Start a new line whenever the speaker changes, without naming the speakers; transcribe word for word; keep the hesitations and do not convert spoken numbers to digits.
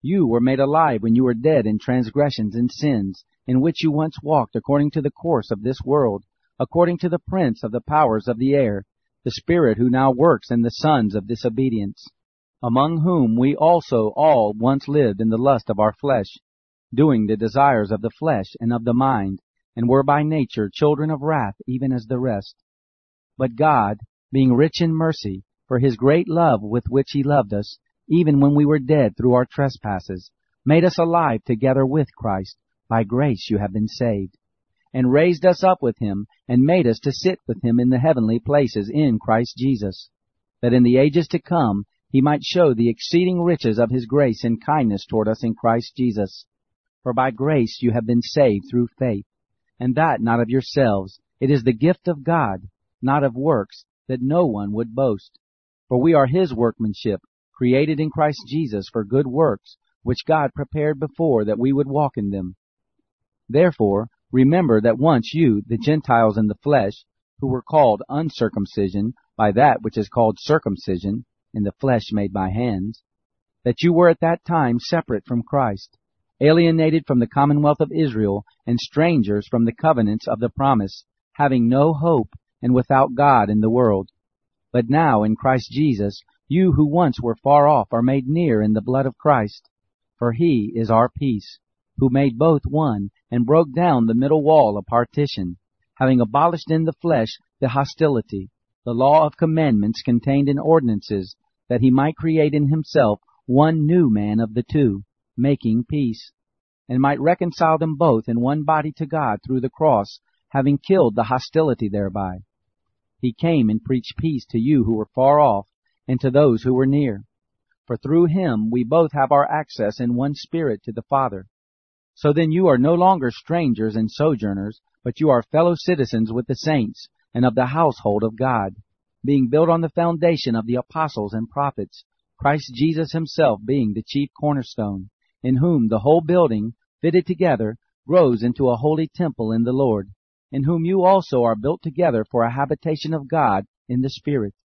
You were made alive when you were dead in transgressions and sins, in which you once walked according to the course of this world, according to the prince of the powers of the air, the spirit who now works in the sons of disobedience, among whom we also all once lived in the lust of our flesh, doing the desires of the flesh and of the mind, and were by nature children of wrath even as the rest. But God, being rich in mercy, for his great love with which he loved us, even when we were dead through our trespasses, made us alive together with Christ. By grace you have been saved, and raised us up with him, and made us to sit with him in the heavenly places in Christ Jesus, that in the ages to come he might show the exceeding riches of his grace and kindness toward us in Christ Jesus. For by grace you have been saved through faith, and that not of yourselves. It is the gift of God, not of works, that no one would boast. For we are his workmanship, created in Christ Jesus for good works, which God prepared before that we would walk in them. Therefore, remember that once you, the Gentiles in the flesh, who were called uncircumcision by that which is called circumcision, in the flesh made by hands, that you were at that time separate from Christ, alienated from the commonwealth of Israel, and strangers from the covenants of the promise, having no hope, and without God in the world. But now in Christ Jesus, you who once were far off are made near in the blood of Christ. For he is our peace, who made both one, and broke down the middle wall of partition, having abolished in the flesh the hostility, the law of commandments contained in ordinances, that he might create in himself one new man of the two, making peace, and might reconcile them both in one body to God through the cross, having killed the hostility thereby. He came and preached peace to you who were far off, and to those who were near. For through him we both have our access in one Spirit to the Father. So then you are no longer strangers and sojourners, but you are fellow citizens with the saints, and of the household of God, being built on the foundation of the apostles and prophets, Christ Jesus himself being the chief cornerstone, in whom the whole building, fitted together, grows into a holy temple in the Lord, in whom you also are built together for a habitation of God in the Spirit.